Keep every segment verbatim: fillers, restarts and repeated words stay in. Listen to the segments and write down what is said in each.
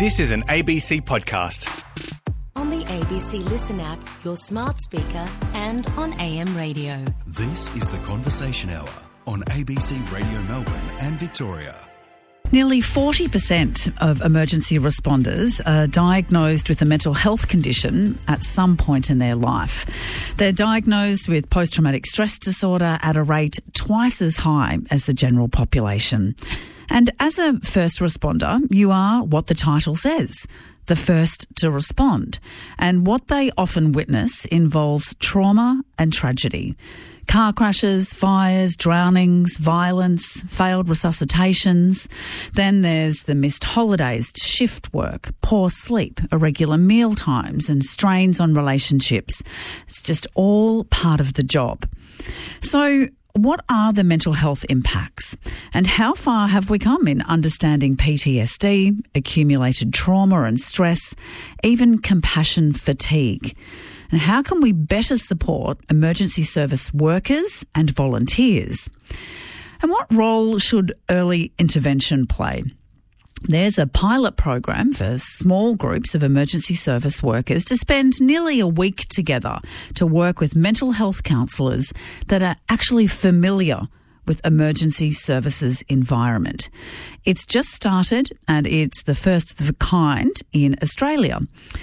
This is an A B C podcast. On the A B C Listen app, your smart speaker, and on A M radio. This is The Conversation Hour on A B C Radio Melbourne and Victoria. Nearly forty percent of emergency responders are diagnosed with a mental health condition at some point in their life. They're diagnosed with post-traumatic stress disorder at a rate twice as high as the general population. And as a first responder, you are what the title says, the first to respond. And what they often witness involves trauma and tragedy. Car crashes, fires, drownings, violence, failed resuscitations. Then there's the missed holidays, shift work, poor sleep, irregular meal times and strains on relationships. It's just all part of the job. So what are the mental health impacts? And how far have we come in understanding P T S D, accumulated trauma and stress, even compassion fatigue? And how can we better support emergency service workers and volunteers? And what role should early intervention play? There's a pilot program for small groups of emergency service workers to spend nearly a week together to work with mental health counsellors that are actually familiar with emergency services environment. It's just started and it's the first of a kind in Australia.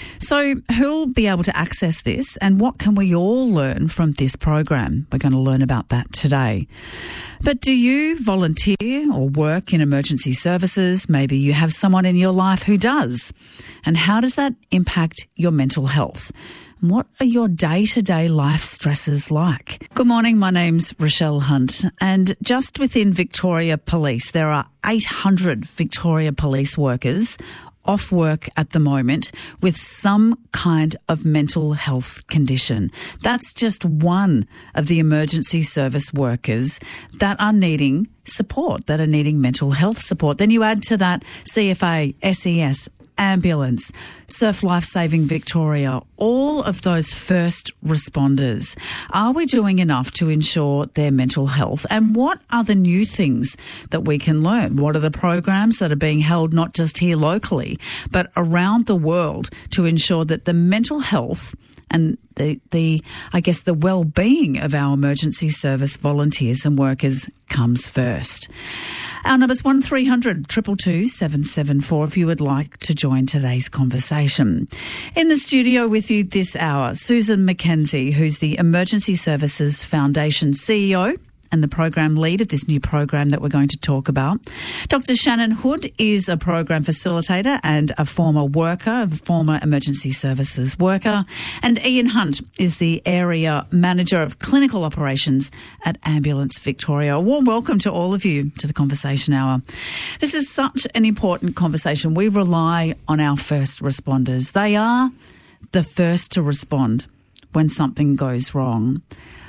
So who'll be able to access this and what can we all learn from this program? We're going to learn about that today. But do you volunteer or work in emergency services? Maybe you have someone in your life who does. And how does that impact your mental health? What are your day-to-day life stresses like? Good morning, my name's Rochelle Hunt, and just within Victoria Police, there are eight hundred Victoria Police workers off work at the moment with some kind of mental health condition. That's just one of the emergency service workers that are needing support, that are needing mental health support. Then you add to that C F A, S E S, ambulance, Surf Life Saving Victoria, all of those first responders. Are we doing enough to ensure their mental health? And what are the new things that we can learn? What are the programs that are being held not just here locally, but around the world to ensure that the mental health and the, the I guess, the well-being of our emergency service volunteers and workers comes first? Our number's one three hundred two two two seven seven four if you would like to join today's conversation. In the studio with you this hour, Susan McKenzie, who's the Emergency Services Foundation C E O and the program lead of this new program that we're going to talk about. Doctor Shannon Hood is a program facilitator and a former worker, a former emergency services worker. And Ian Hunt is the area manager of clinical operations at Ambulance Victoria. A warm welcome to all of you to the Conversation Hour. This is such an important conversation. We rely on our first responders. They are the first to respond when something goes wrong.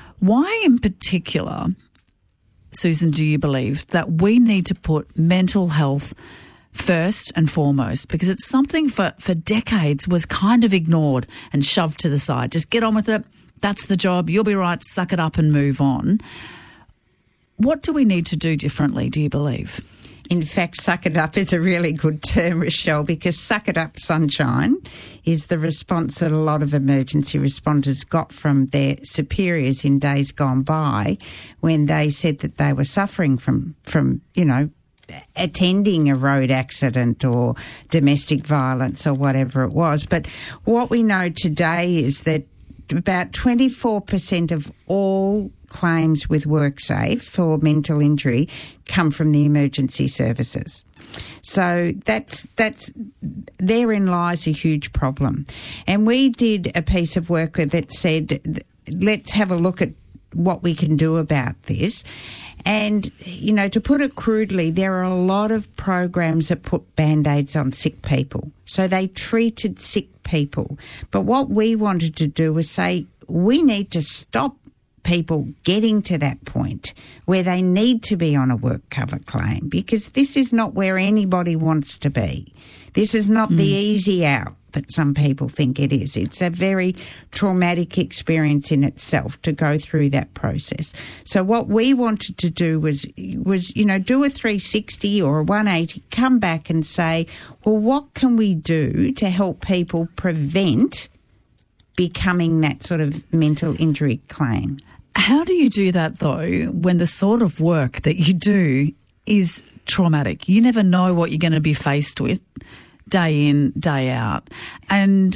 Why in particular, Susan, do you believe that we need to put mental health first and foremost? Because it's something for, for decades was kind of ignored and shoved to the side. Just get on with it. That's the job. You'll be right. Suck it up and move on. What do we need to do differently, do you believe? In fact, suck it up is a really good term, Rochelle, because suck it up, sunshine, is the response that a lot of emergency responders got from their superiors in days gone by when they said that they were suffering from, from you know, attending a road accident or domestic violence or whatever it was. But what we know today is that about twenty-four percent of all claims with WorkSafe for mental injury come from the emergency services. So that's that's therein lies a huge problem. And we did a piece of work that said, let's have a look at what we can do about this. And, you know, to put it crudely, there are a lot of programs that put Band-Aids on sick people. So they treated sick people. But what we wanted to do was say, we need to stop people getting to that point where they need to be on a work cover claim, because this is not where anybody wants to be. This is not mm. the easy out. that some people think it is. It's a very traumatic experience in itself to go through that process. So what we wanted to do was, was you know, do a three sixty or a one eighty, come back and say, well, what can we do to help people prevent becoming that sort of mental injury claim? How do you do that, though, when the sort of work that you do is traumatic? You never know what you're going to be faced with day in, day out. And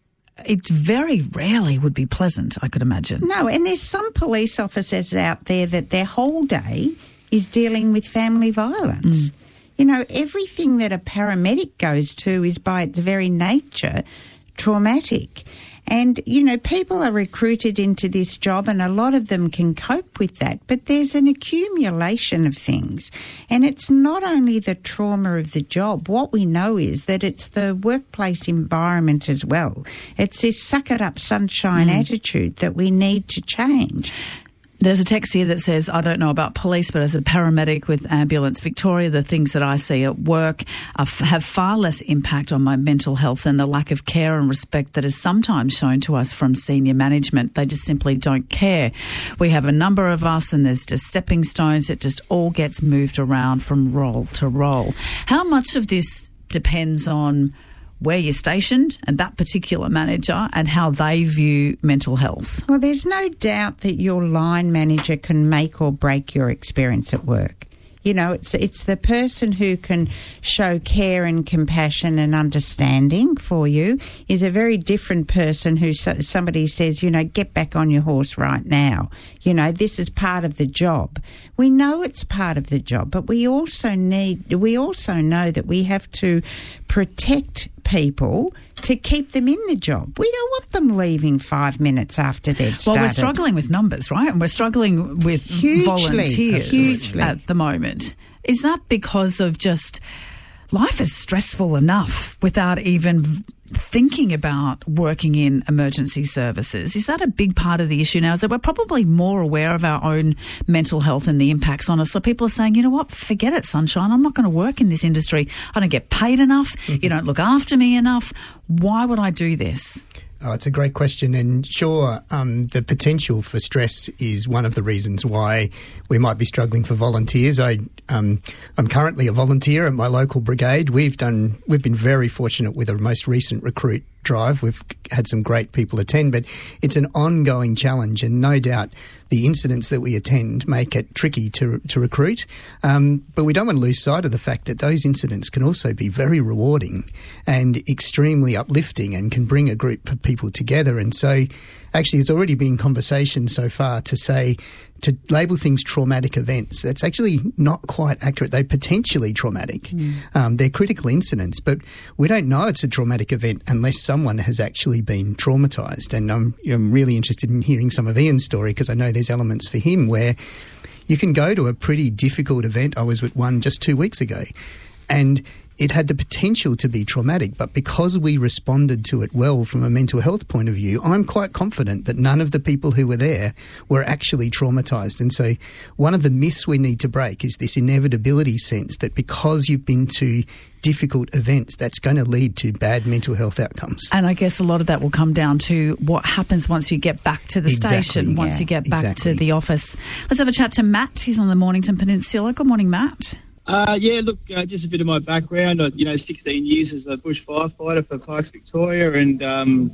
it very rarely would be pleasant, I could imagine. No, and there's some police officers out there that their whole day is dealing with family violence. Mm. You know, everything that a paramedic goes to is by its very nature traumatic. And, you know, people are recruited into this job and a lot of them can cope with that, but there's an accumulation of things. And it's not only the trauma of the job. What we know is that it's the workplace environment as well. It's this suck-it-up sunshine mm. attitude that we need to change. There's a text here that says, I don't know about police, but as a paramedic with Ambulance Victoria, the things that I see at work are, have far less impact on my mental health than the lack of care and respect that is sometimes shown to us from senior management. They just simply don't care. We have a number of us and there's just stepping stones. It just all gets moved around from role to role. How much of this depends on where you're stationed and that particular manager and how they view mental health? Well, there's no doubt that your line manager can make or break your experience at work. You know, it's it's the person who can show care and compassion and understanding for you is a very different person who somebody says, you know, get back on your horse right now. You know, this is part of the job. We know it's part of the job, but we also need, we also know that we have to protect people to keep them in the job. We don't want them leaving five minutes after they've started. Well, we're struggling with numbers, right? And we're struggling with hugely, volunteers hugely. at the moment. Is that because of just life is stressful enough without even thinking about working in emergency services? Is that a big part of the issue now? Is that we're probably more aware of our own mental health and the impacts on us? So people are saying, you know what, forget it, sunshine. I'm not going to work in this industry. I don't get paid enough. Mm-hmm. You don't look after me enough. Why would I do this? Oh, it's a great question, and sure, um, the potential for stress is one of the reasons why we might be struggling for volunteers. I, um, I'm currently a volunteer at my local brigade. We've done, we've been very fortunate with our most recent recruit drive. We've had some great people attend, but it's an ongoing challenge, and no doubt the incidents that we attend make it tricky to to recruit. Um, but we don't want to lose sight of the fact that those incidents can also be very rewarding and extremely uplifting and can bring a group of people together. And so actually it's already been conversation so far to say, to label things traumatic events. That's actually not quite accurate. They're potentially traumatic. Mm. Um, they're critical incidents, but we don't know it's a traumatic event unless someone has actually been traumatised. And I'm, I'm really interested in hearing some of Ian's story because I know there's elements for him where you can go to a pretty difficult event. I was at one just two weeks ago and it had the potential to be traumatic, but because we responded to it well from a mental health point of view, I'm quite confident that none of the people who were there were actually traumatised. And so one of the myths we need to break is this inevitability sense that because you've been to difficult events, that's going to lead to bad mental health outcomes. And I guess a lot of that will come down to what happens once you get back to the exactly, station, once yeah, you get back exactly. to the office. Let's have a chat to Matt. He's on the Mornington Peninsula. Good morning, Matt. Uh, yeah, look, uh, just a bit of my background. Uh, you know, sixteen years as a bush firefighter for Parks Victoria, and um,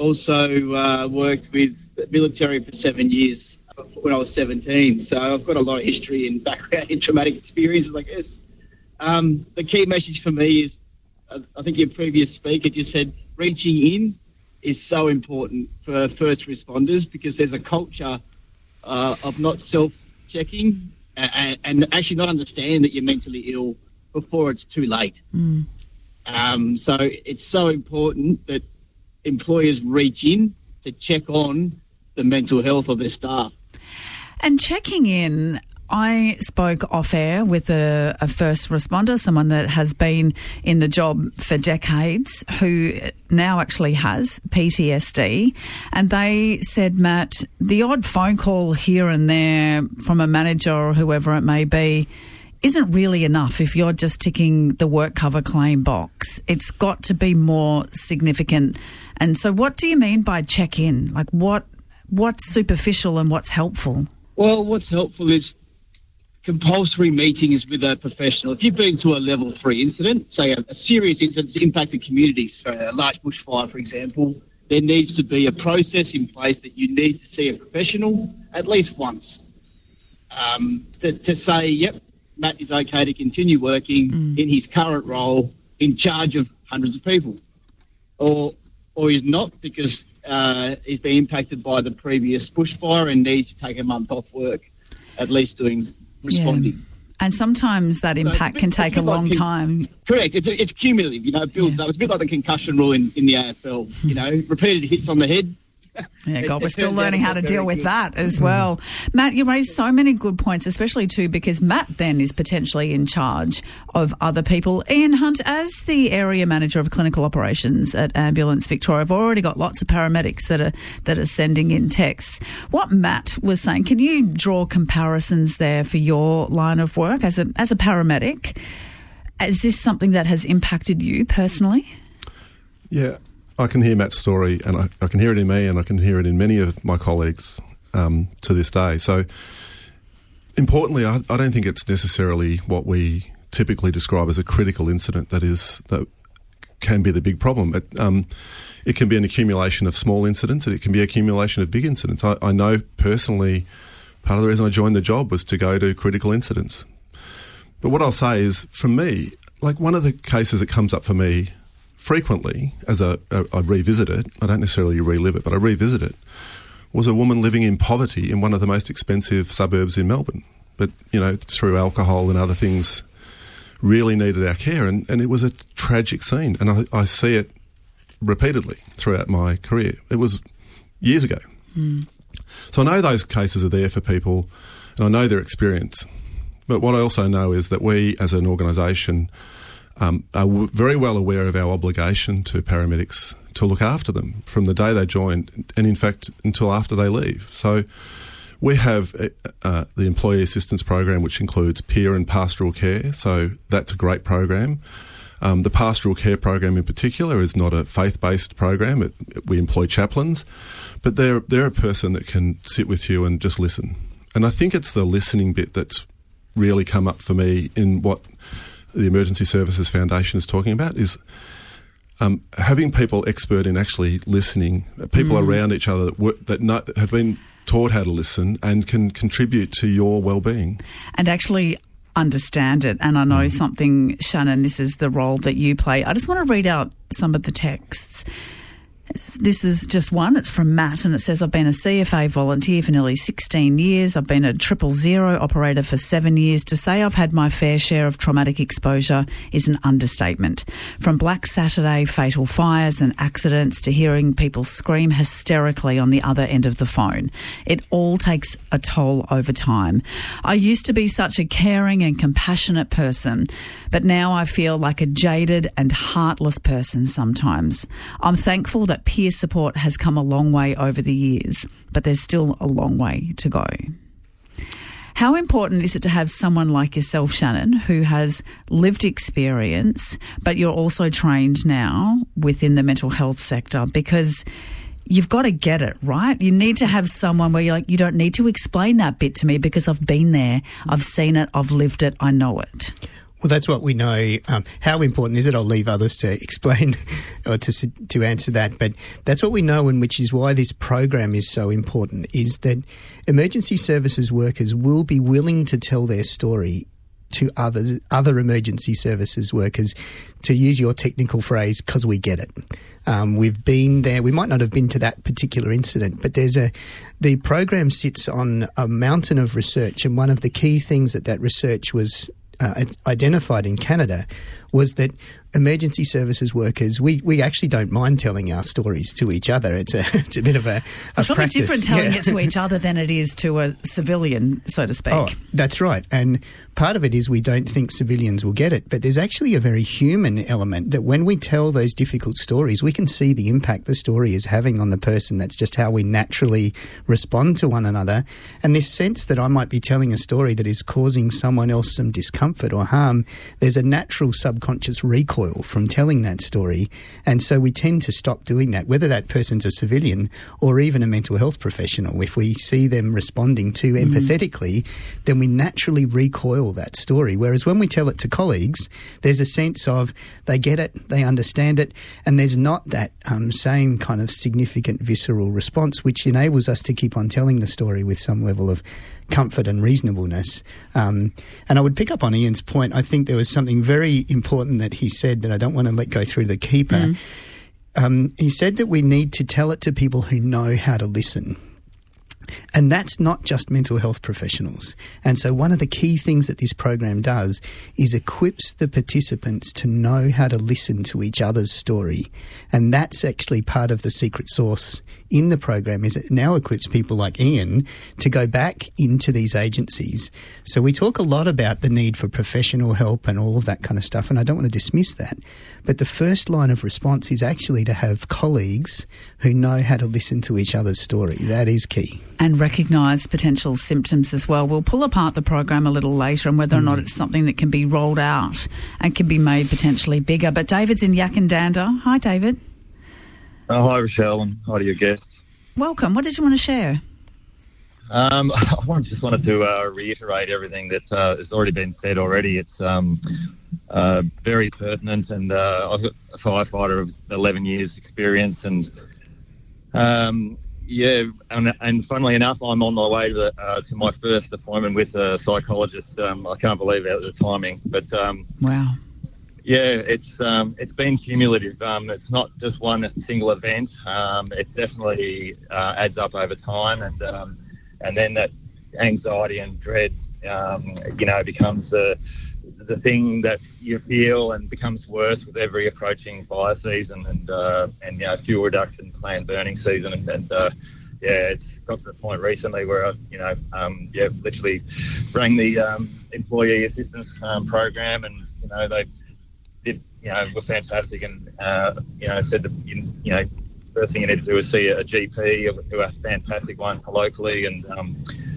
also uh, worked with the military for seven years when I was seventeen. So I've got a lot of history and background in traumatic experiences, I guess. Um, the key message for me is, uh, I think your previous speaker just said, reaching in is so important for first responders because there's a culture uh, of not self-checking And, and actually not understand that you're mentally ill before it's too late. Mm. Um, so it's so important that employers reach in to check on the mental health of their staff. And checking in, I spoke off air with a, a first responder, someone that has been in the job for decades, who now actually has P T S D. And they said, Matt, the odd phone call here and there from a manager or whoever it may be isn't really enough if you're just ticking the work cover claim box. It's got to be more significant. And so what do you mean by check in? Like what what's superficial and what's helpful? Well, what's helpful is compulsory meetings with a professional. If you've been to a level three incident, say a, a serious incident that's impacted communities, for a large bushfire, for example, there needs to be a process in place that you need to see a professional at least once um, to, to say, yep, Matt is okay to continue working mm. in his current role in charge of hundreds of people. Or or he's not because uh, he's been impacted by the previous bushfire and needs to take a month off work, at least doing responding. Yeah. And sometimes that impact so bit, can take a, a long like, time. Correct. It's it's cumulative, you know, it builds yeah. up. It's a bit like the concussion rule in, in the A F L, you know, repeated hits on the head. Yeah, God, we're still learning how to deal with that as well. Mm. Matt, you raised so many good points, especially too because Matt then is potentially in charge of other people. Ian Hunt, as the area manager of clinical operations at Ambulance Victoria, I've already got lots of paramedics that are that are sending in texts. What Matt was saying, can you draw comparisons there for your line of work as a as a paramedic? Is this something that has impacted you personally? Yeah. I can hear Matt's story and I, I can hear it in me and I can hear it in many of my colleagues um, to this day. So importantly, I, I don't think it's necessarily what we typically describe as a critical incident that is that can be the big problem. It, um, it can be an accumulation of small incidents and it can be an accumulation of big incidents. I, I know personally part of the reason I joined the job was to go to critical incidents. But what I'll say is, for me, like one of the cases that comes up for me frequently, as a, a, I revisit it, I don't necessarily relive it, but I revisit it, was a woman living in poverty in one of the most expensive suburbs in Melbourne. But, you know, through alcohol and other things, really needed our care. And, and it was a tragic scene. And I, I see it repeatedly throughout my career. It was years ago. Mm. So I know those cases are there for people and I know their experience. But what I also know is that we, as an organisation, Um, are w- very well aware of our obligation to paramedics to look after them from the day they join and, in fact, until after they leave. So we have uh, the Employee Assistance Program, which includes peer and pastoral care. So that's a great program. Um, the Pastoral Care Program in particular is not a faith-based program. It, it, we employ chaplains, but they're, they're a person that can sit with you and just listen. And I think it's the listening bit that's really come up for me in what the Emergency Services Foundation is talking about, is um, having people expert in actually listening, people mm. around each other that, work, that know, have been taught how to listen and can contribute to your well-being. And actually understand it. And I know mm. something, Shannon, this is the role that you play. I just want to read out some of the texts. This is just one. It's from Matt and it says, I've been a C F A volunteer for nearly sixteen years. I've been a triple zero operator for seven years. To say I've had my fair share of traumatic exposure is an understatement. From Black Saturday fatal fires and accidents to hearing people scream hysterically on the other end of the phone. It all takes a toll over time. I used to be such a caring and compassionate person, but now I feel like a jaded and heartless person sometimes. I'm thankful that peer support has come a long way over the years, but there's still a long way to go. How important is it to have someone like yourself, Shannon, who has lived experience, but you're also trained now within the mental health sector? Because you've got to get it, right? You need to have someone where you're like, you don't need to explain that bit to me because I've been there, I've seen it, I've lived it, I know it. Well, that's what we know. Um, how important is it? I'll leave others to explain or to to answer that. But that's what we know, and which is why this program is so important, is that emergency services workers will be willing to tell their story to others, other emergency services workers, to use your technical phrase, because we get it. Um, we've been there. We might not have been to that particular incident, but there's a the program sits on a mountain of research, and one of the key things that that research was Uh, identified in Canada was that emergency services workers, we, we actually don't mind telling our stories to each other. It's a it's a bit of a, a it's probably practice. different telling yeah. it to each other than it is to a civilian, so to speak. Oh, that's right. And part of it is we don't think civilians will get it, but there's actually a very human element that when we tell those difficult stories, we can see the impact the story is having on the person. That's just how we naturally respond to one another. And this sense that I might be telling a story that is causing someone else some discomfort or harm, there's a natural subconscious recoil from telling that story. And so we tend to stop doing that, whether that person's a civilian or even a mental health professional. If we see them responding too mm. empathetically, then we naturally recoil that story. Whereas when we tell it to colleagues, there's a sense of they get it, they understand it, and there's not that um, same kind of significant visceral response, which enables us to keep on telling the story with some level of comfort and reasonableness. Um, and I would pick up on Ian's point. I think there was something very important that he said that I don't want to let go through the keeper. Mm. Um, he said that we need to tell it to people who know how to listen. And that's not just mental health professionals. And so one of the key things that this program does is equips the participants to know how to listen to each other's story. And that's actually part of the secret sauce in the program, is it now equips people like Ian to go back into these agencies. So we talk a lot about the need for professional help and all of that kind of stuff, and I don't want to dismiss that. But the first line of response is actually to have colleagues who know how to listen to each other's story. That is key. And recognise potential symptoms as well. We'll pull apart the program a little later and whether or not it's something that can be rolled out and can be made potentially bigger. But David's in Yakandanda. Hi, David. Oh, hi, Rochelle, and hi to your guests. Welcome. What did you want to share? Um, I just wanted to uh, reiterate everything that uh, has already been said already. It's um, uh, very pertinent, and uh, I've got a firefighter of eleven years experience, and um, yeah, and, and funnily enough, I'm on my way to, the, uh, to my first appointment with a psychologist. Um, I can't believe it, the timing, but um, wow. Yeah, it's um, it's been cumulative. Um, it's not just one single event. Um, it definitely uh, adds up over time, and um, and then that anxiety and dread, um, you know, becomes the the thing that you feel and becomes worse with every approaching fire season and uh, and you know, fuel reduction, planned burning season, and, and uh, yeah, it's got to the point recently where I, you know, um, yeah, literally rang the um, employee assistance um, program, and you know they. Did, you know, were fantastic, and uh, you know, said that you, you know, first thing you need to do is see a, a G P, who a fantastic one locally, and um,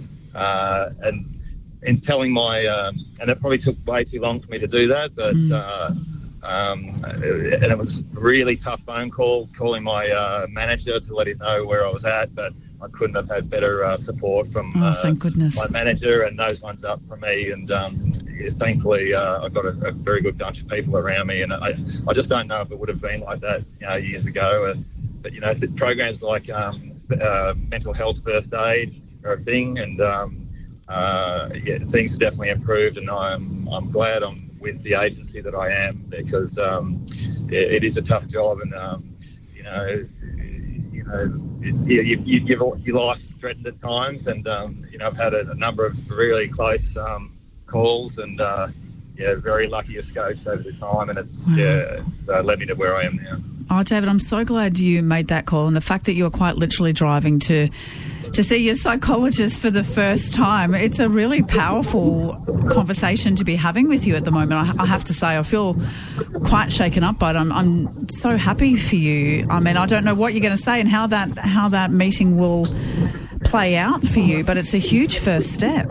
uh, and in telling my, um, and it probably took way too long for me to do that, but mm. uh, um, and it was a really tough phone call, calling my uh, manager to let him know where I was at, but I couldn't have had better uh, support from oh, uh, thank goodness. my manager, and those ones up from me. And um, yeah, thankfully, uh, I've got a, a very good bunch of people around me. And I, I just don't know if it would have been like that, you know, years ago. Uh, but you know, th- programs like um, uh, mental health first aid are a thing, and um, uh, yeah, things have definitely improved. And I'm I'm glad I'm with the agency that I am, because um, it, it is a tough job, and um, you know. You know, you, you, you, your life's threatened at times, and um, you know, I've had a, a number of really close um, calls, and uh, yeah, very lucky escapes over the time, and it's wow. yeah, it's, uh, led me to where I am now. Oh, David, I'm so glad you made that call, and the fact that you were quite literally driving to to see your psychologist for the first time. It's a really powerful conversation to be having with you at the moment. I, I have to say, I feel quite shaken up, but I'm, I'm so happy for you. I mean, I don't know what you're going to say and how that how that meeting will play out for you, but it's a huge first step.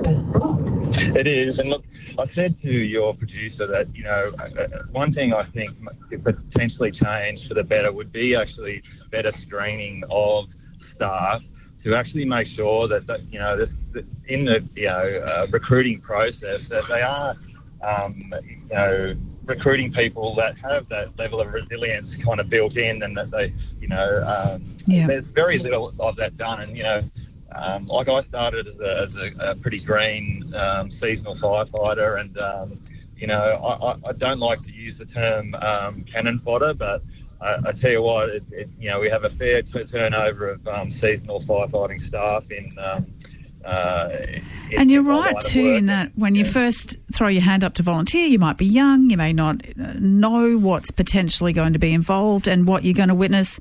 It is, and look, I said to your producer that, you know, one thing I think could potentially change for the better would be actually better screening of staff to actually make sure that, that you know, this, in the, you know, uh, recruiting process, that they are, um, you know, recruiting people that have that level of resilience kind of built in, and that they, you know, um, yeah. there's very little of that done, and, you know, Um, like I started as a, as a, a pretty green um, seasonal firefighter, and um, you know, I, I don't like to use the term um, cannon fodder, but I, I tell you what, it, it, you know, we have a fair t- turnover of um, seasonal firefighting staff in um, Uh, and you're right too in that when you first throw your hand up to volunteer, you might be young, you may not know what's potentially going to be involved and what you're going to witness.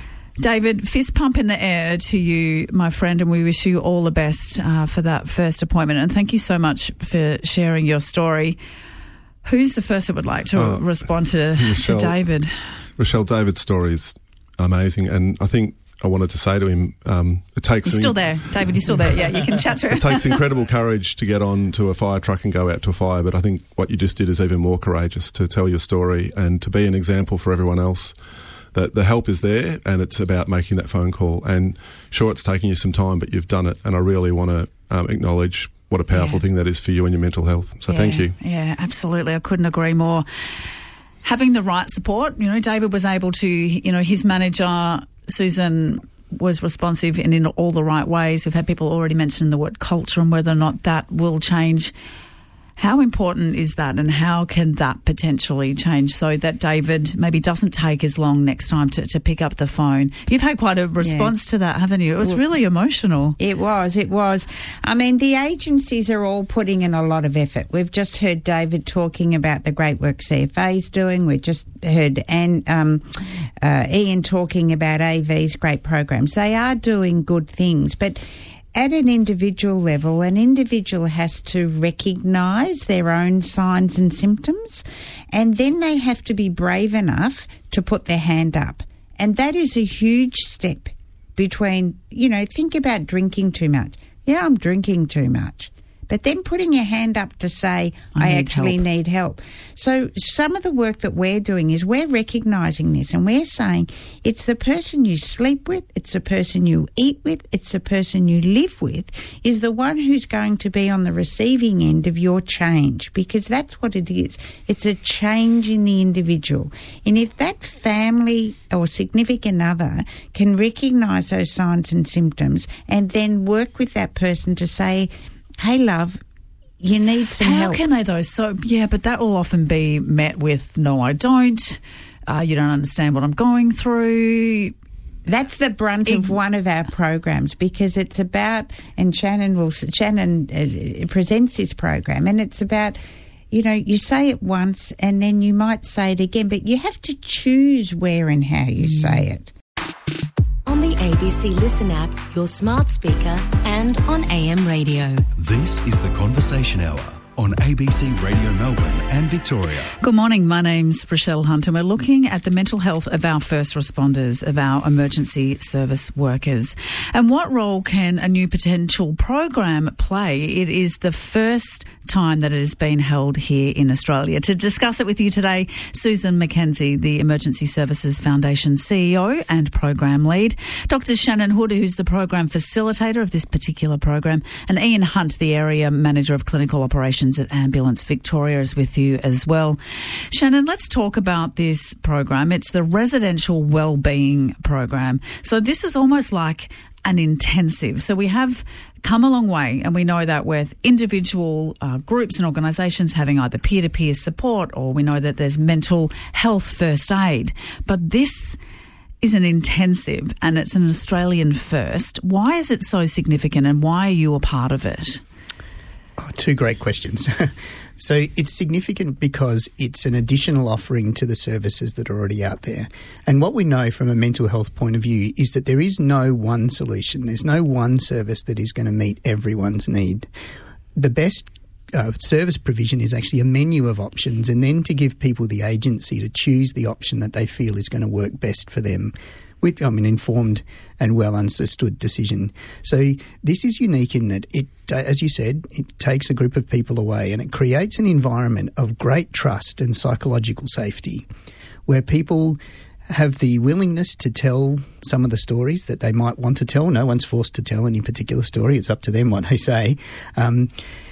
David, fist pump in the air to you, my friend, and we wish you all the best uh, for that first appointment. And thank you so much for sharing your story. Who's the first that would like to uh, respond to, Rochelle, to David? Rochelle, David's story is amazing, and I think I wanted to say to him, um, it takes... He's still there. David, he's still there. Yeah, you can chat to him. It takes incredible courage to get on to a fire truck and go out to a fire, but I think what you just did is even more courageous, to tell your story and to be an example for everyone else that the help is there, and it's about making that phone call. And sure, it's taken you some time, but you've done it, and I really want to um, acknowledge what a powerful yeah. thing that is for you and your mental health. So yeah, thank you. Yeah, absolutely. I couldn't agree more. Having the right support, you know, David was able to, you know, his manager, Susan, was responsive and in all the right ways. We've had people already mention the word culture and whether or not that will change. How important is that, and how can that potentially change so that David maybe doesn't take as long next time to, to pick up the phone? You've had quite a response yeah. to that, haven't you? It was well, really emotional. It was, it was. I mean, the agencies are all putting in a lot of effort. We've just heard David talking about the great work C F A's doing. We've just heard and um, uh, Ian talking about A V's great programs. They are doing good things, but at an individual level, an individual has to recognise their own signs and symptoms, and then they have to be brave enough to put their hand up. And that is a huge step between, you know, think about drinking too much. Yeah, I'm drinking too much. But then putting your hand up to say, I, I need actually help. need help. So some of the work that we're doing is we're recognising this, and we're saying it's the person you sleep with, it's the person you eat with, it's the person you live with is the one who's going to be on the receiving end of your change, because that's what it is. It's a change in the individual. And if that family or significant other can recognise those signs and symptoms and then work with that person to say, hey, love, you need some How help. How can they, though? So, yeah, but that will often be met with, no, I don't. Uh, you don't understand what I'm going through. That's the brunt it, of one of our programs, because it's about, and Shannon will, Shannon uh, presents this program, and it's about, you know, you say it once and then you might say it again, but you have to choose where and how you mm. say it. On the A B C Listen app, your smart speaker, and on A M radio. This is the Conversation Hour on A B C Radio Melbourne and Victoria. Good morning, my name's Rochelle Hunt, and we're looking at the mental health of our first responders, of our emergency service workers. And what role can a new potential program play? It is the first time that it has been held here in Australia. To discuss it with you today, Susan McKenzie, the Emergency Services Foundation C E O and Program Lead, Doctor Shannon Hood, who's the Program Facilitator of this particular program, and Ian Hunt, the Area Manager of Clinical Operations at Ambulance Victoria, is with you as well. Shannon, let's talk about this program. It's the Residential Wellbeing Program. So this is almost like an intensive. So we have come a long way, and we know that with individual uh, groups and organisations having either peer-to-peer support, or we know that there's mental health first aid. But this is an intensive, and it's an Australian first. Why is it so significant, and why are you a part of it? Oh, two great questions. So it's significant because it's an additional offering to the services that are already out there. And what we know from a mental health point of view is that there is no one solution. There's no one service that is going to meet everyone's need. The best uh, service provision is actually a menu of options, and then to give people the agency to choose the option that they feel is going to work best for them, with I mean, informed and well understood decision. So this is unique in that it, as you said, it takes a group of people away, and it creates an environment of great trust and psychological safety, where people have the willingness to tell some of the stories that they might want to tell. No one's forced to tell any particular story. It's up to them what they say. Um,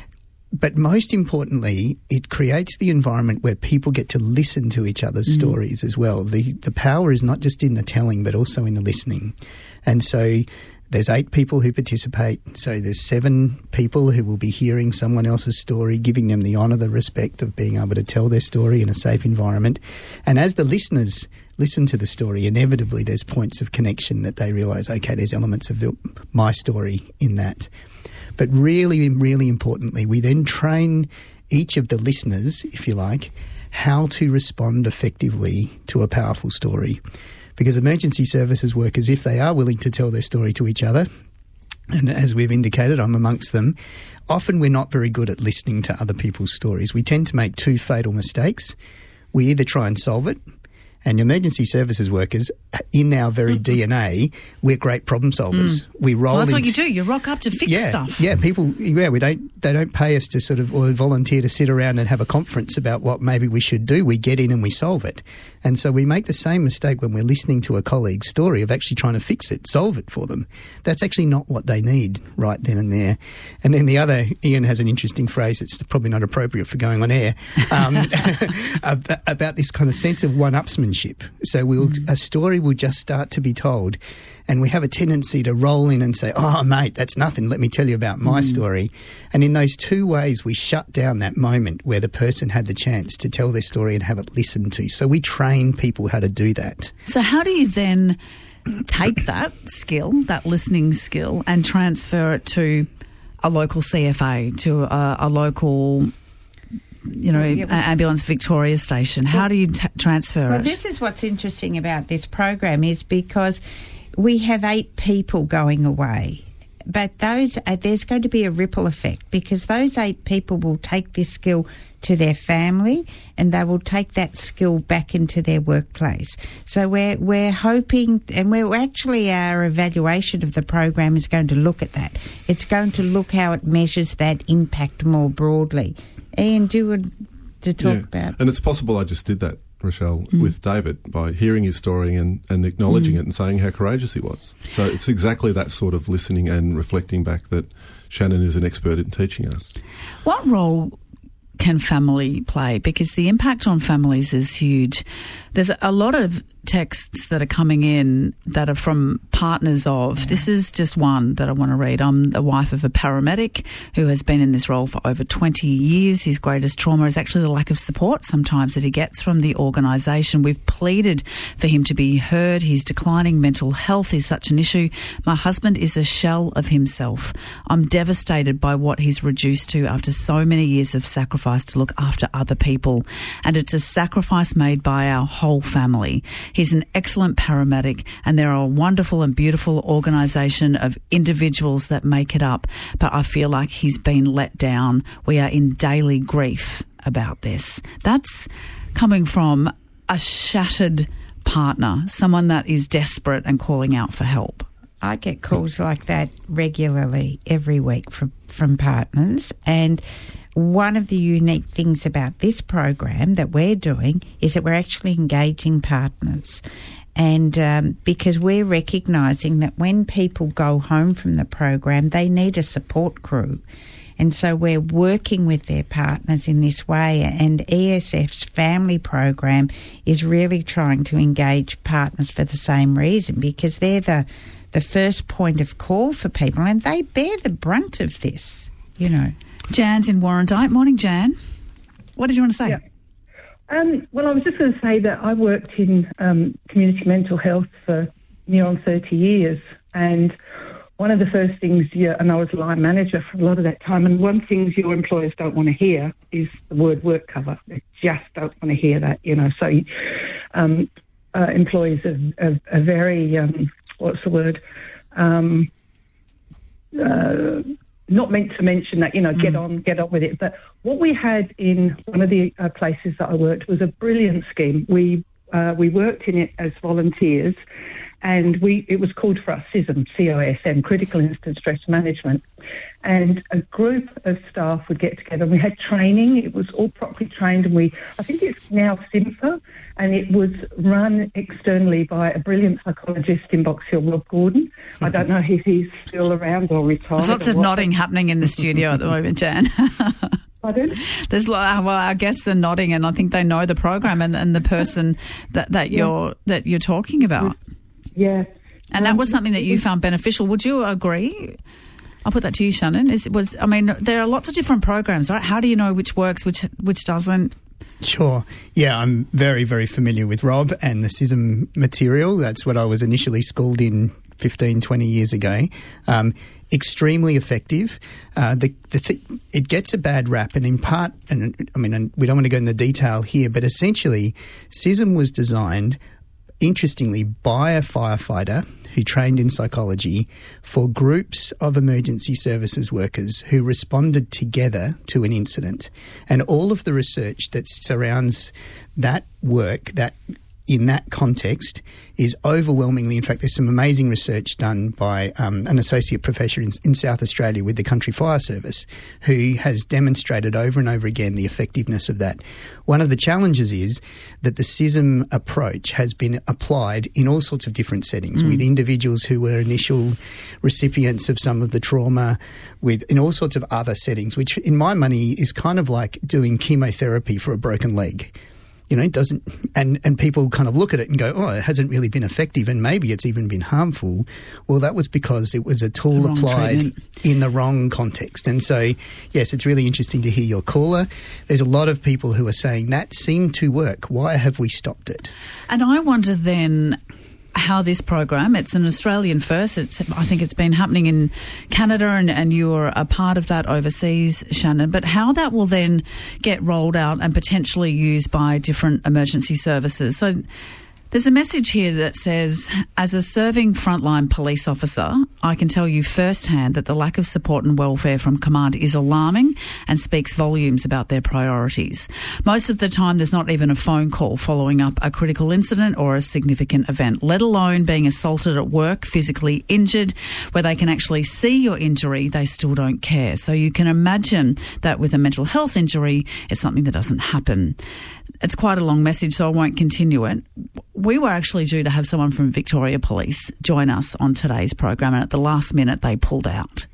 But most importantly, it creates the environment where people get to listen to each other's mm. stories as well. The the power is not just in the telling, but also in the listening. And so there's eight people who participate. So there's seven people who will be hearing someone else's story, giving them the honour, the respect of being able to tell their story in a safe environment. And as the listeners listen to the story, inevitably there's points of connection that they realise, okay, there's elements of the, my story in that. But really, really importantly, we then train each of the listeners, if you like, how to respond effectively to a powerful story. Because emergency services workers, if they are willing to tell their story to each other, and as we've indicated, I'm amongst them, often we're not very good at listening to other people's stories. We tend to make two fatal mistakes. We either try and solve it, and emergency services workers, in our very D N A, we're great problem solvers. Mm. We roll. Well, that's into, what you do. You rock up to fix yeah, stuff. Yeah, people. Yeah, we don't. They don't pay us to sort of or volunteer to sit around and have a conference about what maybe we should do. We get in and we solve it. And so we make the same mistake when we're listening to a colleague's story of actually trying to fix it, solve it for them. That's actually not what they need right then and there. And then the other, Ian has an interesting phrase. It's probably not appropriate for going on air um, about this kind of sense of one-upsmanship. So we'll mm. a story will just start to be told, and we have a tendency to roll in and say, "Oh, mate, that's nothing. Let me tell you about my mm. story." And in those two ways, we shut down that moment where the person had the chance to tell their story and have it listened to. So we train people how to do that. So how do you then take that skill, that listening skill, and transfer it to a local C F A, to a, a local, you know, yeah, well, Ambulance Victoria station? How do you t- transfer well, it? Well, this is what's interesting about this program is because we have eight people going away. But those uh, there's going to be a ripple effect because those eight people will take this skill to their family and they will take that skill back into their workplace. So we're we're hoping, and we're actually our evaluation of the program is going to look at that. It's going to look how it measures that impact more broadly. Ian, do you want to talk yeah. about? And it's possible I just did that, Rochelle, mm. with David by hearing his story and, and acknowledging mm. it and saying how courageous he was. So it's exactly that sort of listening and reflecting back that Shannon is an expert in teaching us. What role can family play? Because the impact on families is huge. There's a lot of texts that are coming in that are from partners of. Yeah. This is just one that I want to read. I'm the wife of a paramedic who has been in this role for over twenty years. His greatest trauma is actually the lack of support sometimes that he gets from the organisation. We've pleaded for him to be heard. His declining mental health is such an issue. My husband is a shell of himself. I'm devastated by what he's reduced to after so many years of sacrifice to look after other people. And it's a sacrifice made by our whole family. He's an excellent paramedic and there are a wonderful and beautiful organisation of individuals that make it up. But I feel like he's been let down. We are in daily grief about this. That's coming from a shattered partner, someone that is desperate and calling out for help. I get calls like that regularly every week from, from partners, and one of the unique things about this program that we're doing is that we're actually engaging partners. And um, because we're recognising that when people go home from the program, they need a support crew. And so we're working with their partners in this way. And E S F's family program is really trying to engage partners for the same reason, because they're the, the first point of call for people and they bear the brunt of this, you know. Jan's in Warrandyte. Morning, Jan. What did you want to say? Yeah. Um, well, I was just going to say that I worked in um, community mental health for near on thirty years, and one of the first things, you, and I was line manager for a lot of that time, and one thing your employers don't want to hear is the word work cover. They just don't want to hear that, you know. So um, uh, employees are, are, are very, um, what's the word, um, uh, not meant to mention that, you know, get mm. on, get on with it. But what we had in one of the uh, places that I worked was a brilliant scheme. We uh, we worked in it as volunteers, and we it was called for us C I S M, C O S M, Critical Incident Stress Management. And a group of staff would get together, and we had training. It was all properly trained, and we, I think it's now SIMFA, and it was run externally by a brilliant psychologist in Box Hill, Rob Gordon. Mm-hmm. I don't know if he's still around or retired. There's lots of nodding happening in the studio at the moment, Jan. Pardon? There's well, our guests are nodding, and I think they know the program and, and the person that, that you're yeah. that you're talking about. Yeah, and that was something that you found beneficial. Would you agree? I'll put that to you, Shannon. Is was I mean, there are lots of different programs, right? How do you know which works, which which doesn't? Sure. Yeah, I'm very, very familiar with Rob and the C I S M material. That's what I was initially schooled in fifteen, twenty years ago. Um, extremely effective. Uh, the, the th- it gets a bad rap, and in part, and I mean, and we don't want to go into detail here, but essentially, C I S M was designed, interestingly, by a firefighter who trained in psychology for groups of emergency services workers who responded together to an incident. And all of the research that surrounds that work, that in that context, is overwhelmingly, in fact, there's some amazing research done by um, an associate professor in, in South Australia with the Country Fire Service, who has demonstrated over and over again the effectiveness of that. One of the challenges is that the C I S M approach has been applied in all sorts of different settings, mm. with individuals who were initial recipients of some of the trauma, with in all sorts of other settings, which in my money is kind of like doing chemotherapy for a broken leg. You know, it doesn't, and, and people kind of look at it and go, oh, it hasn't really been effective, and maybe it's even been harmful. Well, that was because it was a tool applied treatment in the wrong context. And so, yes, it's really interesting to hear your caller. There's a lot of people who are saying that seemed to work. Why have we stopped it? And I wonder then how this program, it's an Australian first, it's, I think it's been happening in Canada, and, and you're a part of that overseas, Shannon, but how that will then get rolled out and potentially used by different emergency services. So there's a message here that says, as a serving frontline police officer, I can tell you firsthand that the lack of support and welfare from command is alarming and speaks volumes about their priorities. Most of the time, there's not even a phone call following up a critical incident or a significant event, let alone being assaulted at work, physically injured, where they can actually see your injury, they still don't care. So you can imagine that with a mental health injury, it's something that doesn't happen. It's quite a long message, so I won't continue it. We were actually due to have someone from Victoria Police join us on today's program, and at the last minute they pulled out.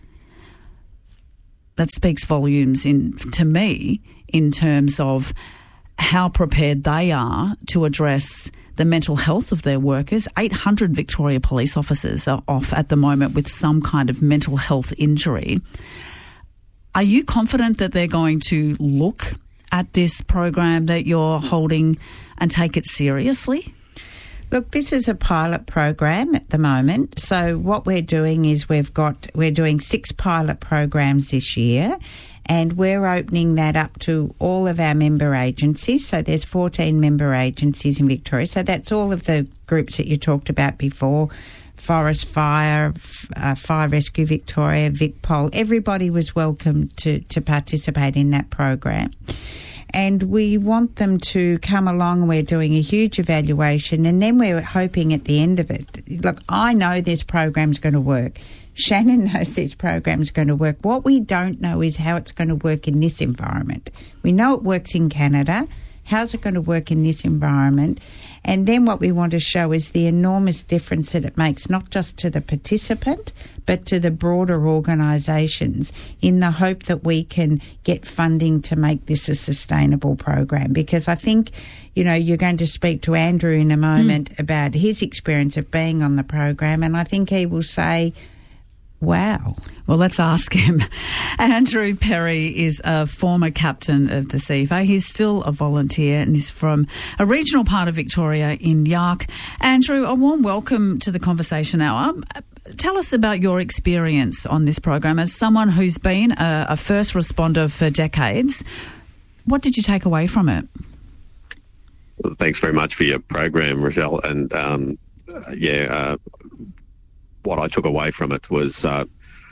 That speaks volumes in to me in terms of how prepared they are to address the mental health of their workers. eight hundred Victoria Police officers are off at the moment with some kind of mental health injury. Are you confident that they're going to look at this program that you're holding and take it seriously? Look, this is a pilot program at the moment. So what we're doing is we've got, we're doing six pilot programs this year, and we're opening that up to all of our member agencies. So there's fourteen member agencies in Victoria. So that's all of the groups that you talked about before. Forest Fire, uh, Fire Rescue Victoria, VicPol, everybody was welcome to, to participate in that program. And we want them to come along. We're doing a huge evaluation, and then we're hoping at the end of it, look, I know this program's going to work. Shannon knows this program's going to work. What we don't know is how it's going to work in this environment. We know it works in Canada. How's it going to work in this environment? And then what we want to show is the enormous difference that it makes, not just to the participant, but to the broader organisations, in the hope that we can get funding to make this a sustainable program. Because I think, you know, you're going to speak to Andrew in a moment mm. about his experience of being on the program, and I think he will say, wow. Well, let's ask him. Andrew Perry is a former captain of the C F A. He's still a volunteer and is from a regional part of Victoria in Yark. Andrew, a warm welcome to the Conversation Hour. Tell us about your experience on this program as someone who's been a, a first responder for decades. What did you take away from it? Well, thanks very much for your program, Rochelle. And, um, yeah, uh, what I took away from it was uh,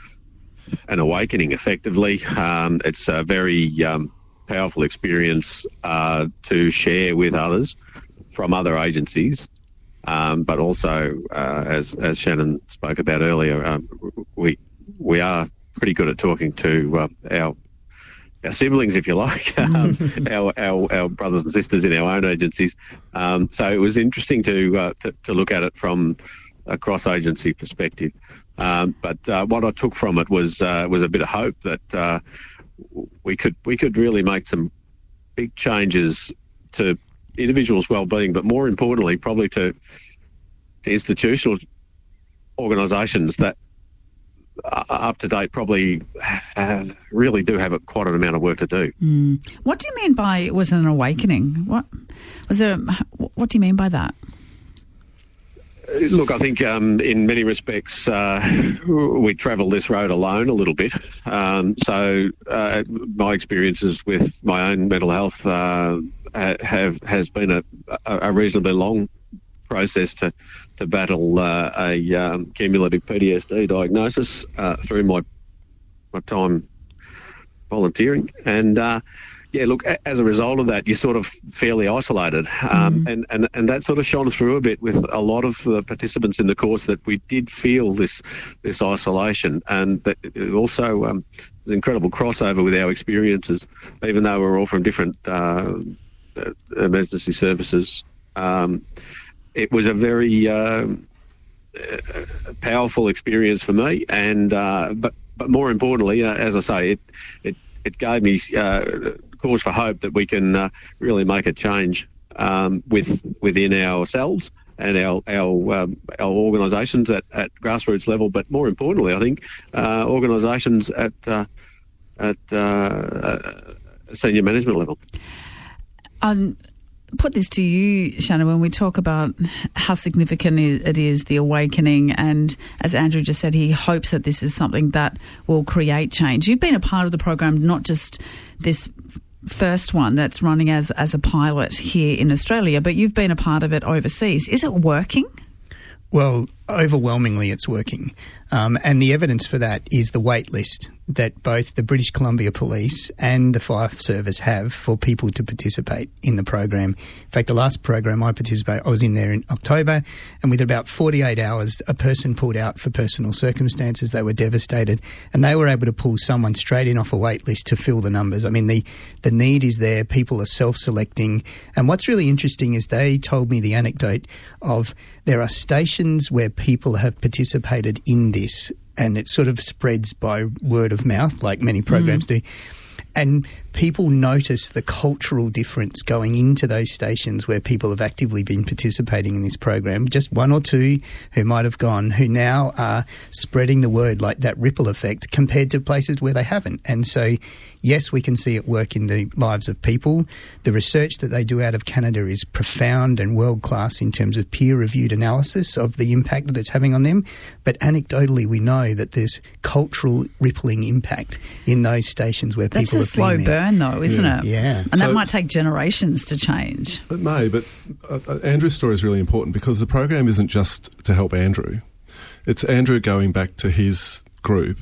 an awakening, effectively. Um, it's a very um, powerful experience uh, to share with others from other agencies, um, but also, uh, as as Shannon spoke about earlier, um, we we are pretty good at talking to uh, our our siblings, if you like, um, our, our our brothers and sisters in our own agencies. Um, so it was interesting to, uh, to to look at it from a cross-agency perspective. Um, but uh, what I took from it was uh, was a bit of hope that uh, we could we could really make some big changes to individuals' well-being, but more importantly, probably to, to institutional organisations that are up to date probably uh, really do have a, quite an amount of work to do. Mm. What do you mean by it was an awakening? What was there? What do you mean by that? Look, I think um, in many respects uh, we travel this road alone a little bit. Um, so uh, my experiences with my own mental health uh, have has been a, a reasonably long process to to battle uh, a um, cumulative P T S D diagnosis uh, through my my time volunteering. And uh, yeah, look, as a result of that, you're sort of fairly isolated. Um, mm. and, and, and that sort of shone through a bit with a lot of the participants in the course, that we did feel this this isolation. And that it also um, there's incredible crossover with our experiences, even though we're all from different uh, emergency services. Um, it was a very uh, powerful experience for me. And uh, but, but more importantly, uh, as I say, it, it, it gave me... Uh, cause for hope that we can uh, really make a change um, with within ourselves and our our, um, our organisations at, at grassroots level, but more importantly, I think uh, organisations at uh, at uh, senior management level. Um, put this to you, Shannon, when we talk about how significant it is, the awakening, and as Andrew just said, he hopes that this is something that will create change. You've been a part of the program, not just this first one that's running as as a pilot here in Australia, but you've been a part of it overseas. Is it working? Well, overwhelmingly it's working. Um, and the evidence for that is the wait list that both the British Columbia Police and the Fire Service have for people to participate in the program. In fact, the last program I participated, I was in there in October, and within about forty-eight hours, a person pulled out for personal circumstances. They were devastated, and they were able to pull someone straight in off a wait list to fill the numbers. I mean, the, the need is there. People are self-selecting. And what's really interesting is they told me the anecdote of there are stations where people have participated in this, and it sort of spreads by word of mouth, like many programs mm. do. And people notice the cultural difference going into those stations where people have actively been participating in this program. Just one or two who might have gone, who now are spreading the word, like that ripple effect, compared to places where they haven't. And so, yes, we can see it work in the lives of people. The research that they do out of Canada is profound and world-class in terms of peer-reviewed analysis of the impact that it's having on them. But anecdotally, we know that there's cultural rippling impact in those stations where That's people have been there. That's a slow burn, though, isn't yeah. it? Yeah. And so, that might take generations to change. It may, but uh, Andrew's story is really important because the program isn't just to help Andrew. It's Andrew going back to his group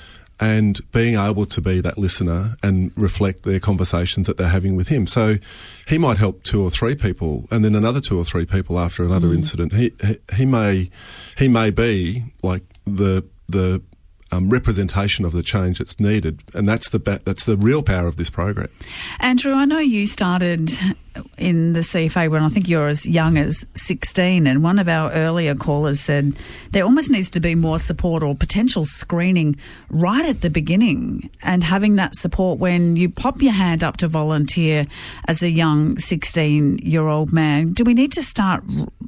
and being able to be that listener and reflect their conversations that they're having with him. So he might help two or three people, and then another two or three people after another mm. incident. He, he he may he may be like the the um, representation of the change that's needed, and that's the ba- that's the real power of this program. Andrew, I know you started in the C F A when I think you're as young as sixteen, and one of our earlier callers said there almost needs to be more support or potential screening right at the beginning, and having that support when you pop your hand up to volunteer as a young sixteen-year-old man. Do we need to start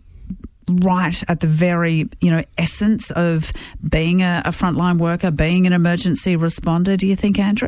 right at the very, you know, essence of being a, a frontline worker, being an emergency responder, do you think, Andrew?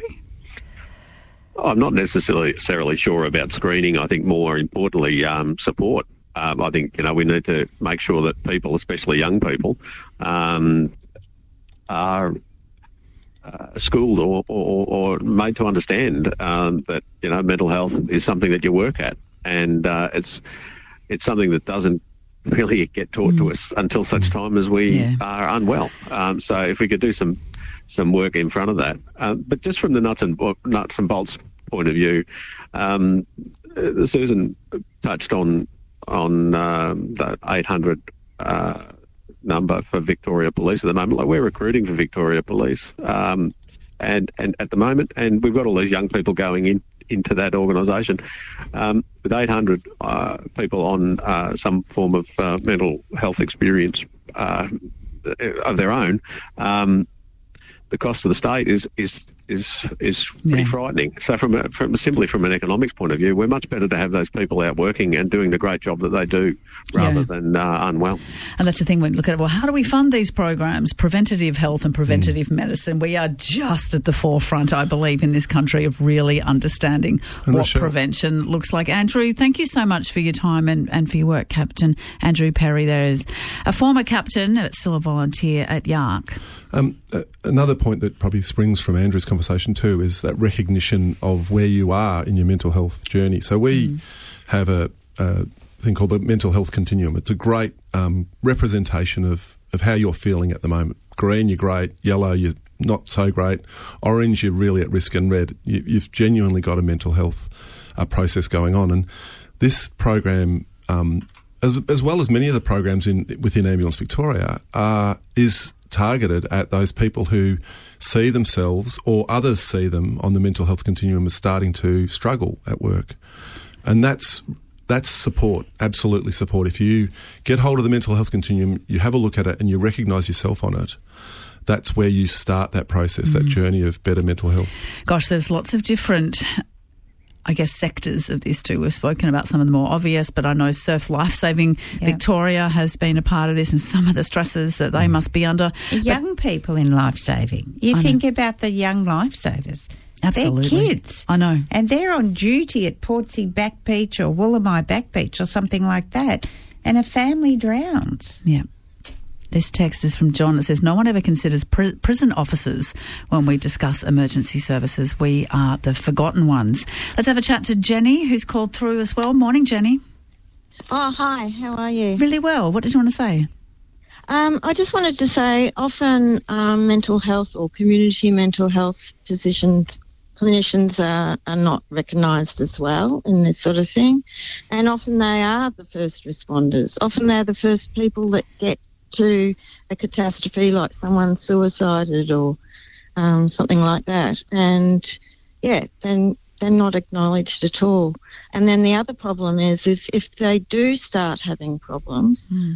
I'm not necessarily, necessarily sure about screening. I think more importantly, um, support. Um, I think, you know, we need to make sure that people, especially young people, um, are uh, schooled or, or, or made to understand um, that, you know, mental health is something that you work at, and uh, it's it's something that doesn't really get taught mm. to us until such time as we yeah. are unwell. Um, so if we could do some some work in front of that, uh, but just from the nuts and nuts and bolts point of view, um, uh, Susan touched on on um, the eight hundred uh, number for Victoria Police at the moment. Like, we're recruiting for Victoria Police, um, and and at the moment, and we've got all these young people going in. into that organisation. Um, with eight hundred uh, people on uh, some form of uh, mental health experience uh, of their own, um, the cost to the state is is is is pretty Yeah. frightening. So from a, from simply from an economics point of view, we're much better to have those people out working and doing the great job that they do rather Yeah. than uh, unwell. And that's the thing when we look at it. Well, how do we fund these programs? Preventative health and preventative mm. medicine. We are just at the forefront, I believe, in this country of really understanding And what Rochelle. prevention looks like. Andrew, thank you so much for your time and, and for your work, Captain Andrew Perry. There is a former captain, but still a volunteer at Yark. Um, uh, another point that probably springs from Andrew's conversation too is that recognition of where you are in your mental health journey. So we mm. have a, a thing called the mental health continuum. It's a great um, representation of, of how you're feeling at the moment. Green, you're great. Yellow, you're not so great. Orange, you're really at risk. And red, you, you've genuinely got a mental health uh, process going on. And this program, um, as, as well as many of the programs in within Ambulance Victoria, uh, is targeted at those people who see themselves or others see them on the mental health continuum as starting to struggle at work. And that's that's support, absolutely support. If you get hold of the mental health continuum, you have a look at it and you recognise yourself on it, that's where you start that process, mm. that journey of better mental health. Gosh, there's lots of different, I guess, sectors of this too. We've spoken about some of the more obvious, but I know Surf Lifesaving yep. Victoria has been a part of this and some of the stresses that they must be under. Young but, people in lifesaving. You I think know. about the young lifesavers. Absolutely. They're kids. I know. And they're on duty at Portsea Back Beach or Woolamai Back Beach or something like that, and a family drowns. Yeah. This text is from John. It says, no one ever considers pr- prison officers when we discuss emergency services. We are the forgotten ones. Let's have a chat to Jenny, who's called through as well. Morning, Jenny. Oh, hi. How are you? Really well. What did you want to say? Um, I just wanted to say often um, mental health or community mental health physicians, clinicians are, are not recognised as well in this sort of thing. And often they are the first responders. Often they're the first people that get to a catastrophe like someone suicided or um, something like that. And, yeah, then they're not acknowledged at all. And then the other problem is if, if they do start having problems, mm.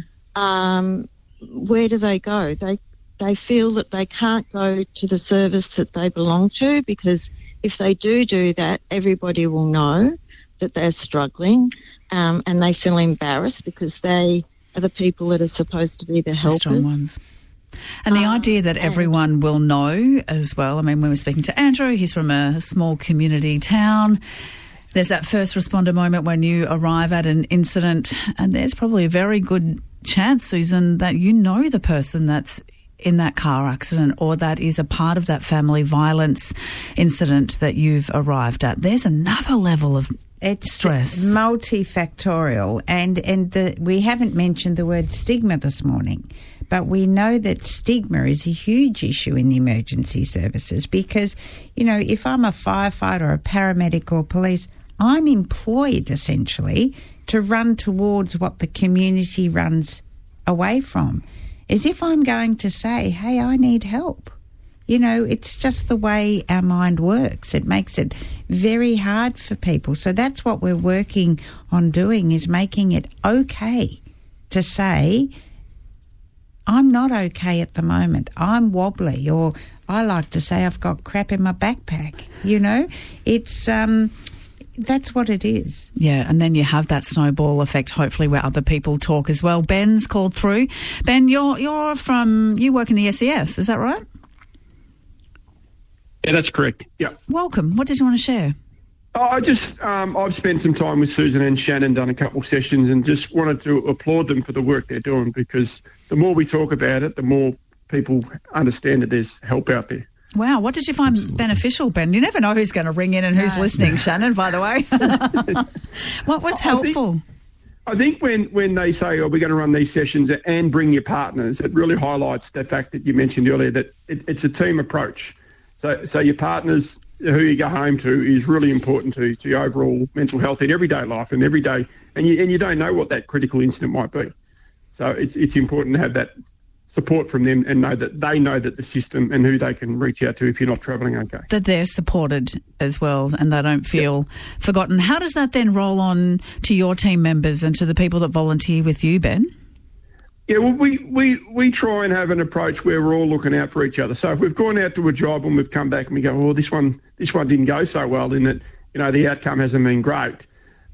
um, where do they go? They they feel that they can't go to the service that they belong to because if they do do that, everybody will know that they're struggling um, and they feel embarrassed because they are the people that are supposed to be the helpers. The strong ones. And the um, idea that everyone will know as well. I mean, when we're speaking to Andrew, he's from a small community town. There's that first responder moment when you arrive at an incident, and there's probably a very good chance, Susan, that you know the person that's in that car accident or that is a part of that family violence incident that you've arrived at. There's another level of It's stress. Multifactorial, and and the, we haven't mentioned the word stigma this morning, but we know that stigma is a huge issue in the emergency services because, you know, if I'm a firefighter or a paramedic or police, I'm employed essentially to run towards what the community runs away from, as if I'm going to say, hey, I need help. You know, it's just the way our mind works. It makes it very hard for people. So that's what we're working on doing, is making it okay to say, I'm not okay at the moment. I'm wobbly, or I like to say I've got crap in my backpack. You know, it's um, that's what it is. Yeah, and then you have that snowball effect, hopefully, where other people talk as well. Ben's called through. Ben, you're you're from you work in the S E S, is that right? Yeah, that's correct. Yeah. Welcome. What did you want to share? Oh, I just, um, I've spent some time with Susan and Shannon, done a couple of sessions, and just wanted to applaud them for the work they're doing, because the more we talk about it, the more people understand that there's help out there. Wow, what did you find Absolutely. beneficial, Ben? You never know who's going to ring in and who's no. listening, Shannon, by the way. What was helpful? I think, I think when, when they say, oh, we're going to run these sessions and bring your partners, it really highlights the fact that you mentioned earlier, that it, it's a team approach. So so your partners, who you go home to, is really important to, to your overall mental health in everyday life and every day. And you and you don't know what that critical incident might be. So it's it's important to have that support from them and know that they know that the system and who they can reach out to if you're not travelling okay. That they're supported as well and they don't feel yep. forgotten. How does that then roll on to your team members and to the people that volunteer with you, Ben? Yeah, well, we, we, we try and have an approach where we're all looking out for each other. So if we've gone out to a job and we've come back and we go, oh, this one this one didn't go so well, in that, you know, the outcome hasn't been great.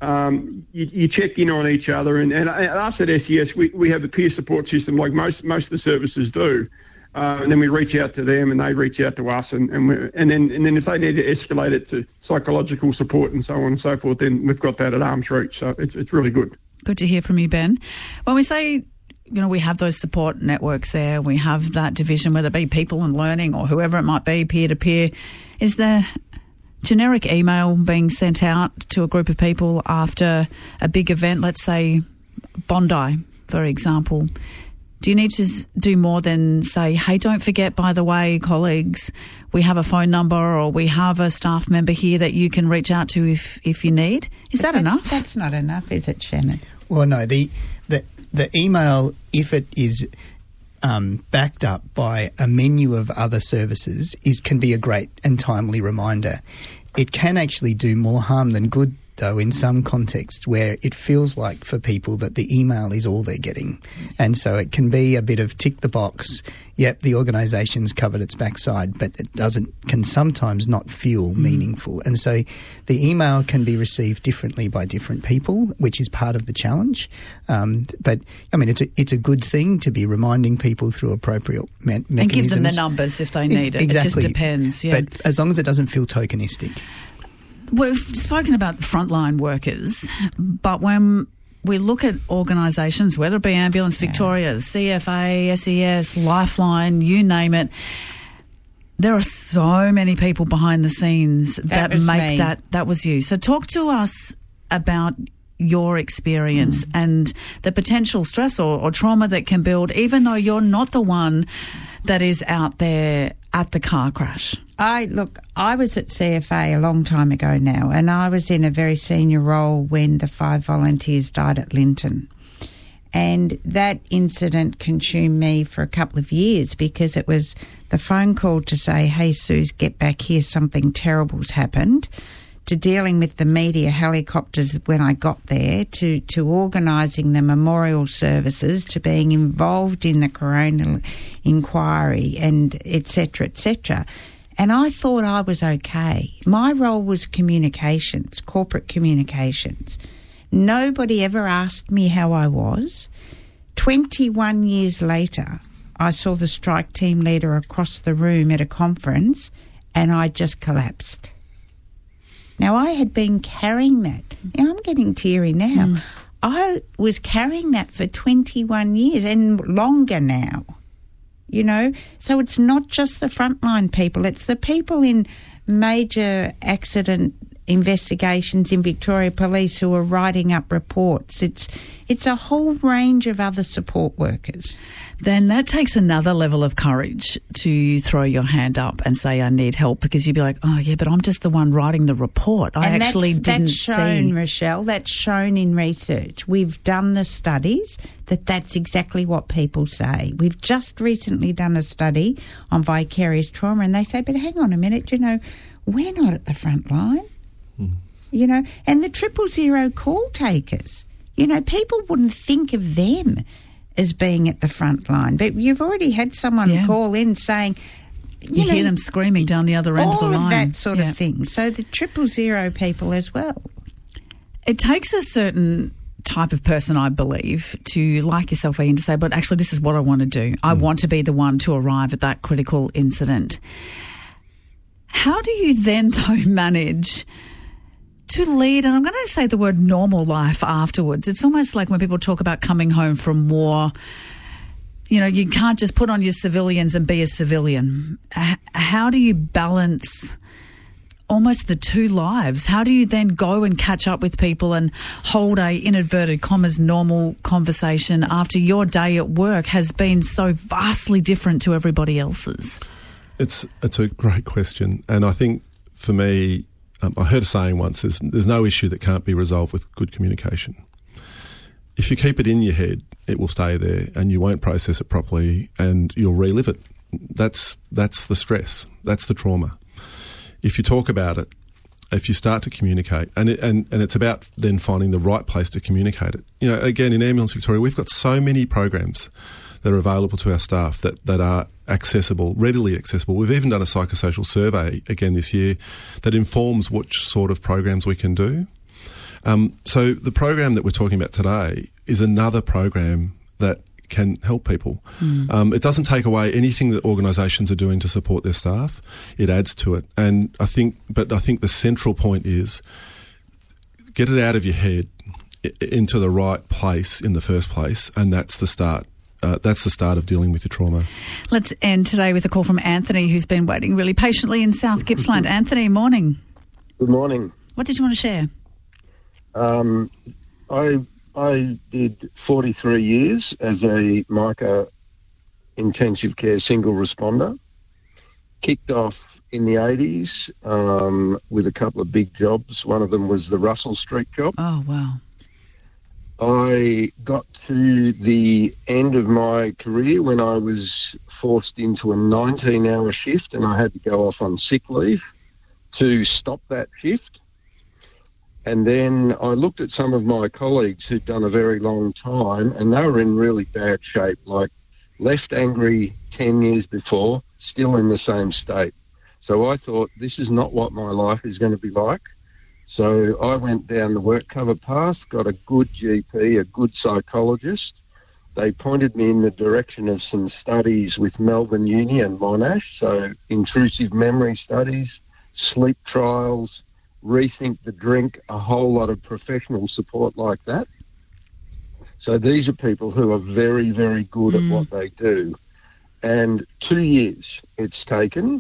Um, you, you check in on each other, and, and us at S E S, we, we have a peer support system like most most of the services do. Uh, and then we reach out to them, and they reach out to us, and and, we, and then and then if they need to escalate it to psychological support and so on and so forth, then we've got that at arm's reach. So it's it's really good. Good to hear from you, Ben. When we say, you know, we have those support networks there, we have that division, whether it be people and learning or whoever it might be, peer to peer, is there generic email being sent out to a group of people after a big event, let's say Bondi, for example? Do you need to do more than say, hey, don't forget, by the way, colleagues, we have a phone number or we have a staff member here that you can reach out to if, if you need? Is but that that's, enough? That's not enough, is it, Shannon? Well, no. The the, the email, if it is um, backed up by a menu of other services, is can be a great and timely reminder. It can actually do more harm than good, though, in some contexts where it feels like for people that the email is all they're getting. And so it can be a bit of tick the box, yep, the organisation's covered its backside, but it doesn't can sometimes not feel mm. meaningful. And so the email can be received differently by different people, which is part of the challenge. Um, but, I mean, it's a, it's a good thing to be reminding people through appropriate me- mechanisms. And give them the numbers if they need it. Exactly. It just depends, yeah. But as long as it doesn't feel tokenistic. We've spoken about frontline workers, but when we look at organisations, whether it be Ambulance Victoria, C F A, S E S, Lifeline, you name it, there are so many people behind the scenes that, that make me. that. That was you. So talk to us about your experience mm. and the potential stress or, or trauma that can build, even though you're not the one that is out there at the car crash. I look, I was at C F A a long time ago now, and I was in a very senior role when the five volunteers died at Linton. And that incident consumed me for a couple of years because it was the phone call to say, hey, Suze, get back here, something terrible's happened, to dealing with the media helicopters when I got there, to, to organising the memorial services, to being involved in the coronial inquiry, and et cetera, et cetera. And I thought I was okay. My role was communications, corporate communications. Nobody ever asked me how I was. twenty-one years later, I saw the strike team leader across the room at a conference, and I just collapsed. Now, I had been carrying that. Now, I'm getting teary now. Mm. I was carrying that for twenty-one years and longer now, you know. So it's not just the frontline people. It's the people in major accident investigations in Victoria Police who are writing up reports. It's it's a whole range of other support workers. Then that takes another level of courage to throw your hand up and say, I need help, because you'd be like, oh, yeah, but I'm just the one writing the report. I and actually that's, didn't that's shown, see. Rochelle, that's shown in research. We've done the studies that that's exactly what people say. We've just recently done a study on vicarious trauma, and they say, but hang on a minute, you know, we're not at the front line. Mm. You know, and the triple zero call takers, you know, people wouldn't think of them as being at the front line. But you've already had someone yeah. call in saying, you, you know, hear them screaming down the other end of the line. All of that sort yeah. of thing. So the triple zero people as well. It takes a certain type of person, I believe, to like yourself, Ian, to say, but actually this is what I want to do. I mm. want to be the one to arrive at that critical incident. How do you then, though, manage to lead, and I'm going to say the word normal life afterwards? It's almost like when people talk about coming home from war, you know, you can't just put on your civilians and be a civilian. H- how do you balance almost the two lives? How do you then go and catch up with people and hold a, in inverted commas, normal conversation after your day at work has been so vastly different to everybody else's? It's, it's a great question. And I think for me, Um, I heard a saying once, there's, there's no issue that can't be resolved with good communication. If you keep it in your head, it will stay there and you won't process it properly and you'll relive it. That's that's the stress. That's the trauma. If you talk about it if you start to communicate, and it, and and it's about then finding the right place to communicate it. You know, again, in Ambulance Victoria, we've got so many programs that are available to our staff that, that are accessible, readily accessible. We've even done a psychosocial survey again this year that informs which sort of programs we can do. Um, so the program that we're talking about today is another program that can help people. Mm. Um, it doesn't take away anything that organisations are doing to support their staff. It adds to it. And I think, but I think the central point is get it out of your head into the right place in the first place, and that's the start. Uh, that's the start of dealing with your trauma. Let's end today with a call from Anthony, who's been waiting really patiently in South Gippsland. Anthony, morning. Good morning. What did you want to share? Um, I I did forty-three years as a MICA intensive care single responder. Kicked off in the eighties um, with a couple of big jobs. One of them was the Russell Street job. Oh, wow. I got to the end of my career when I was forced into a nineteen-hour shift and I had to go off on sick leave to stop that shift. And then I looked at some of my colleagues who'd done a very long time and they were in really bad shape, like left angry ten years before, still in the same state. So I thought, this is not what my life is going to be like. So I went down the work cover path, got a good G P, a good psychologist. They pointed me in the direction of some studies with Melbourne Uni and Monash, so intrusive memory studies, sleep trials, Rethink the Drink, a whole lot of professional support like that. So these are people who are very, very good mm. at what they do. And two years it's taken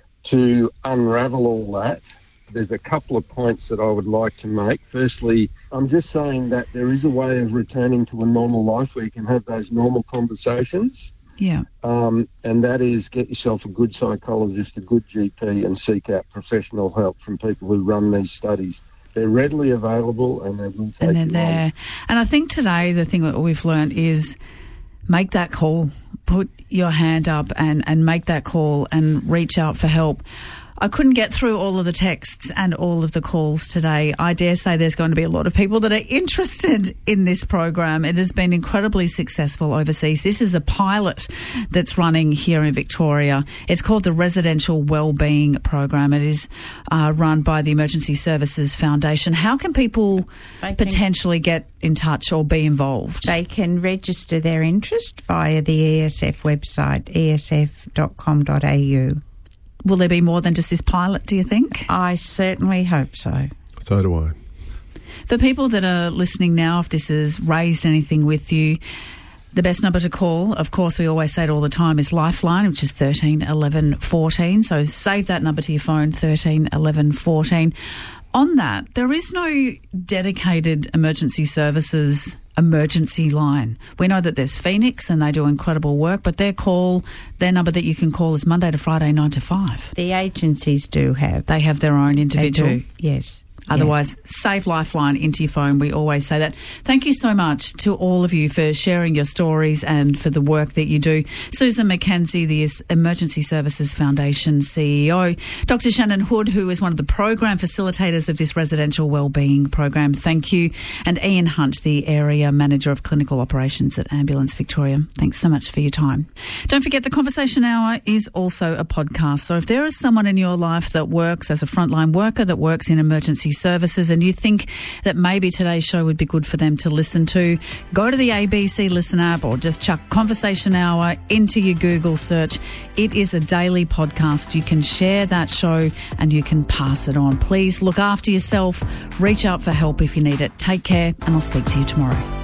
to unravel all that. There's a couple of points that I would like to make. Firstly, I'm just saying that there is a way of returning to a normal life where you can have those normal conversations. Yeah. Um, and that is get yourself a good psychologist, a good G P, and seek out professional help from people who run these studies. They're readily available and they will take and they're you there. on. And I think today the thing that we've learned is make that call, put your hand up and, and make that call and reach out for help. I couldn't get through all of the texts and all of the calls today. I dare say there's going to be a lot of people that are interested in this program. It has been incredibly successful overseas. This is a pilot that's running here in Victoria. It's called the Residential Wellbeing Program. It is uh, run by the Emergency Services Foundation. How can people can, potentially get in touch or be involved? They can register their interest via the E S F website, e s f dot com dot a u. Will there be more than just this pilot, do you think? I certainly hope so. So do I. For people that are listening now, if this has raised anything with you, the best number to call, of course, we always say it all the time, is Lifeline, which is thirteen eleven fourteen. So save that number to your phone, thirteen eleven fourteen. On that, there is no dedicated emergency services emergency line. We know that there's Phoenix and they do incredible work, but their call, their number that you can call is Monday to Friday, nine to five. The agencies do have. They have their own individual. They do, yes. Otherwise, yes. save Lifeline into your phone. We always say that. Thank you so much to all of you for sharing your stories and for the work that you do. Susan McKenzie, the Emergency Services Foundation C E O. Doctor Shannon Hood, who is one of the program facilitators of this residential wellbeing program. Thank you. And Ian Hunt, the Area Manager of Clinical Operations at Ambulance Victoria. Thanks so much for your time. Don't forget, the Conversation Hour is also a podcast. So if there is someone in your life that works as a frontline worker, that works in emergency services, and you think that maybe today's show would be good for them to listen to, go to the A B C Listen app or just chuck Conversation Hour into your Google search. It is a daily podcast. You can share that show and you can pass it on. Please look after yourself. Reach out for help if you need it. Take care, and I'll speak to you tomorrow.